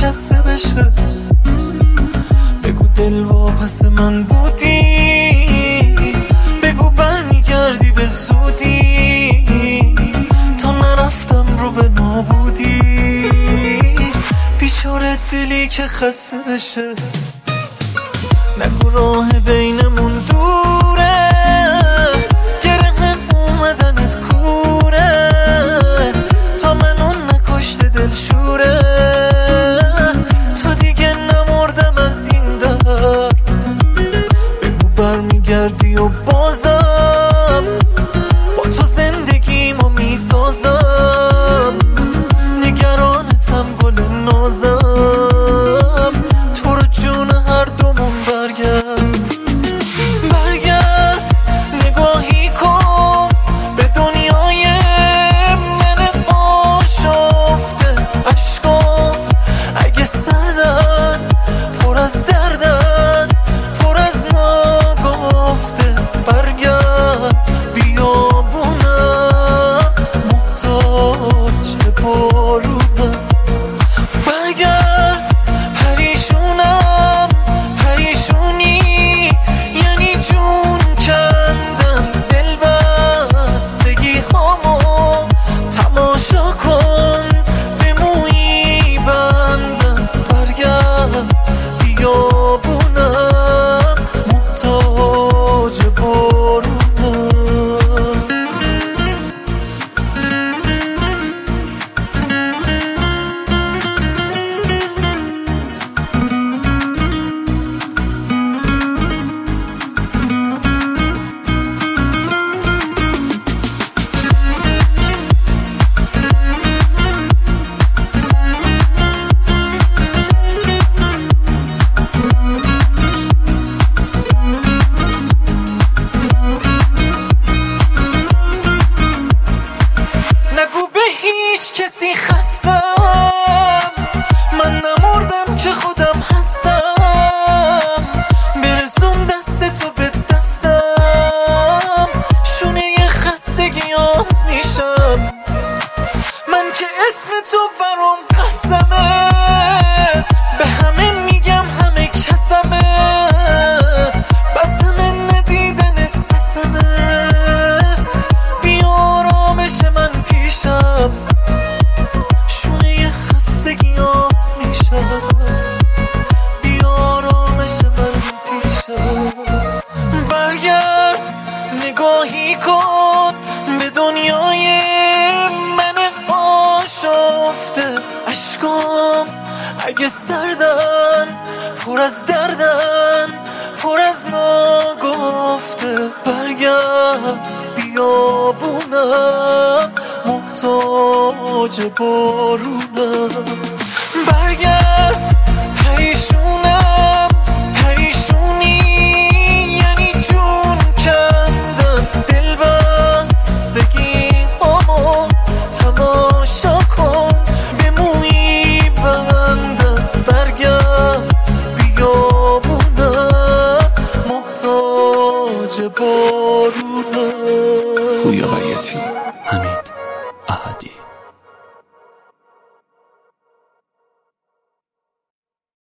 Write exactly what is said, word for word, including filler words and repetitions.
شکسته بشه. بگو دل واپس من بودی، بگو برمیگردی به زودی، تا نرفتم رو به نابودی. بیچاره دلی که خسته بشه. نگو راه بینمون دوره، گره اومدنت کوره، تا منو نکشته دلشوره. تا دیگه نمردم از این درد، بگو برمیگردی و بازم با تو زندگیمو میسازم. نگرانتم گل نازم، تو رو جون هر دومون برگرد. برگرد نگاهی کن به دنیای من آشفته. عشقام اگه سردن، پر از دردن، پر از ناگفته. برگرد بیابونم محتاج بارونم. برگرد پریشونم، پریشونی یعنی جون کندم. دل بستگی هامو تماشا کن، به مویی بندم. برگرد بیابونم محتاج بارونم. نگو به هیچ کسی خستم، من نمردم که خودم هستم. برسون دست تو به دستم، شونه خستگیات میشم. من که اسم تو برام قسمه، به همه میگم همه کسمه. بسمه ندیدنت بسمه، بیارامش من پیشم. شونه خستگیات میشم، بیارامش من پیشم. برگرد نگاهی کن به دنیای من آشفته. عشقام اگه سردن، پر از دردن، پر از ناگفته. برگرد بیابونم محتاج بارونم. برگرد پریشونم، پریشونی یعنی جون کندم. دل بستگی هامو تماشا کن، به مویی بندم. برگرد بیابونم محتاج بارونم. پویا بیاتی همین.